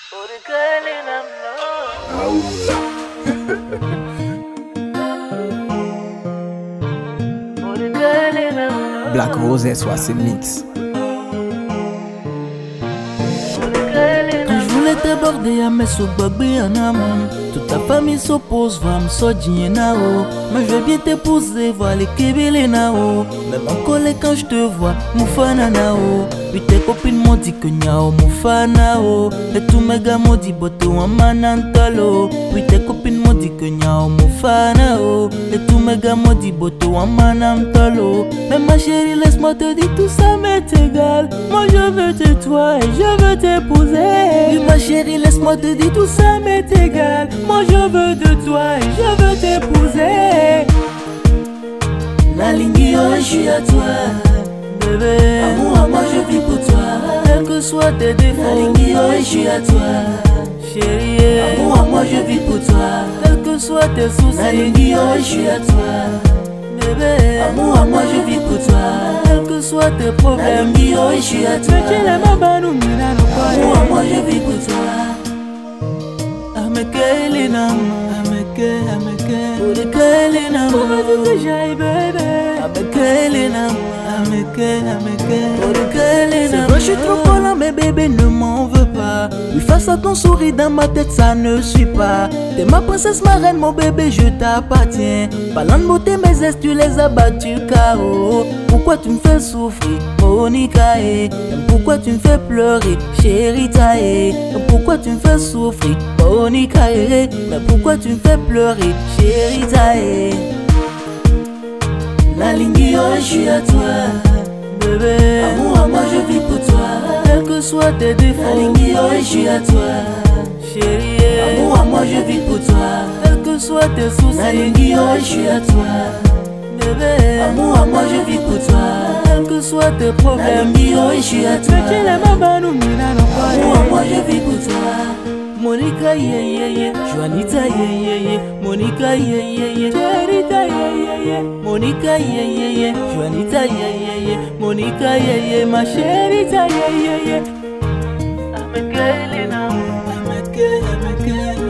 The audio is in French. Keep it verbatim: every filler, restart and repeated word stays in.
Black Rose soit c'est mix. Quand je voulais t'aborder à mes sous-babés en amont, toute ta famille s'oppose, va me sortir nao. Mais je vais bien t'épouser, voir les kébélés nao. Même en colère quand je te vois, moufana nao. Puis tes copines m'ont dit que nyao moufana o. Et tous mes gars m'ont dit boto en manantalo. Puis tes copines m'ont dit que nyao moufana o. Et tous mes gars m'ont dit boto en manantalo. Mais ma chérie laisse-moi te dire tout ça m'est égal. Moi je veux te toi et je veux t'épouser. Oui ma chérie laisse-moi te dire tout ça m'est égal. Moi je veux de toi et je veux t'épouser. La ligne je suis à toi. Bébé, amour, moi je vis pour toi. Quels que soient tes défauts, la ligne je suis à toi. Chérie, amour, moi je vis pour toi. Quels que soient tes soucis, la ligne je suis à toi. Bébé, amour, moi je vis pour toi. Quels que soient tes problèmes, la ligne je suis à toi. Amour, moi je vis pour toi. Ameke, ameke, ameke, ameke, ameke, j'aille bébé. Ameke, ameke, ameke, c'est vrai je suis trop collant mais bébé ne m'en veux pas. Oui face à ton sourire dans ma tête ça ne suit pas. T'es ma princesse ma reine mon bébé je t'appartiens. Parlant de beauté mes ailes tu les as battus K O. Pourquoi tu me fais souffrir Monica eh? Pourquoi tu me fais pleurer chérie tae? Pourquoi tu me fais souffrir Monica eh? Mais pourquoi tu me fais pleurer chérie tae? La ligne je suis à toi. Bébé, amour, moi je vis pour toi. Quels que soient tes défauts, la ligne je suis à toi. Chérie, amour, moi je vis pour toi. Quels que soient tes soucis, la ligne je suis à toi. Bébé, amour, moi je vis pour toi. Quels que soient tes problèmes, la ligne je suis à toi. Amour, moi je vis pour toi. Monica yeah yeah yeah, Juanita yeah yeah yeah, Monica yeah yeah yeah, Juanita yeah yeah yeah, Monica yeah yeah yeah, Juanita yeah yeah yeah, Monica yeah yeah, ma chérie yeah yeah yeah. Ameke, Elena, ameke, ameke.